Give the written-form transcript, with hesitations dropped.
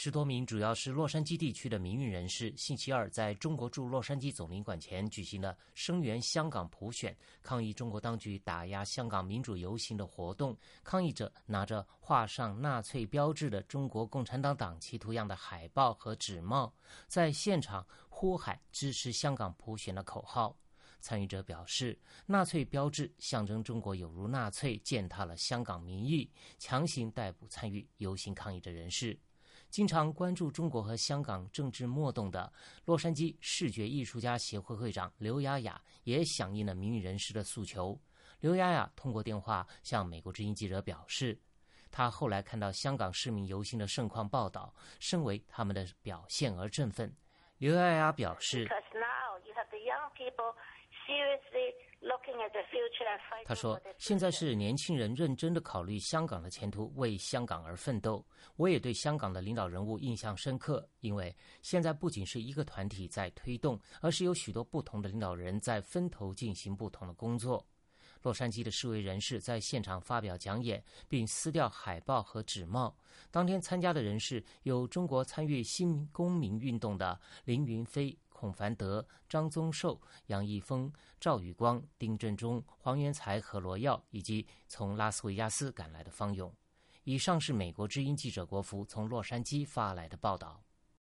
10多名主要是洛杉矶地区的民运人士，星期二在中国驻洛杉矶总领馆前举行了声援香港普选、抗议中国当局打压香港民主游行的活动。抗议者拿着画上纳粹标志的中国共产党党旗图样的海报和纸帽，在现场呼喊支持香港普选的口号。参与者表示，纳粹标志象征中国有如纳粹践踏了香港民意，强行逮捕参与游行抗议的人士。经常关注中国和香港政治脉动的洛杉矶视觉艺术家协会会长刘雅雅也响应了民运人士的诉求。刘雅雅通过电话向美国之音记者表示，他后来看到香港市民游行的盛况报道，深为他们的表现而振奋。刘雅雅表示，他说，现在是年轻人认真地考虑香港的前途，为香港而奋斗。我也对香港的领导人物印象深刻，因为现在不仅是一个团体在推动，而是有许多不同的领导人在分头进行不同的工作。洛杉矶的示威人士在现场发表讲演，并撕掉海报和纸帽。当天参加的人士有中国参与新公民运动的林云飞、孔凡德、张宗寿、杨义峰、赵宇光、丁振中、黄元才和罗耀，以及从拉斯维加斯赶来的方勇。以上是美国之音记者国福从洛杉矶发来的报道。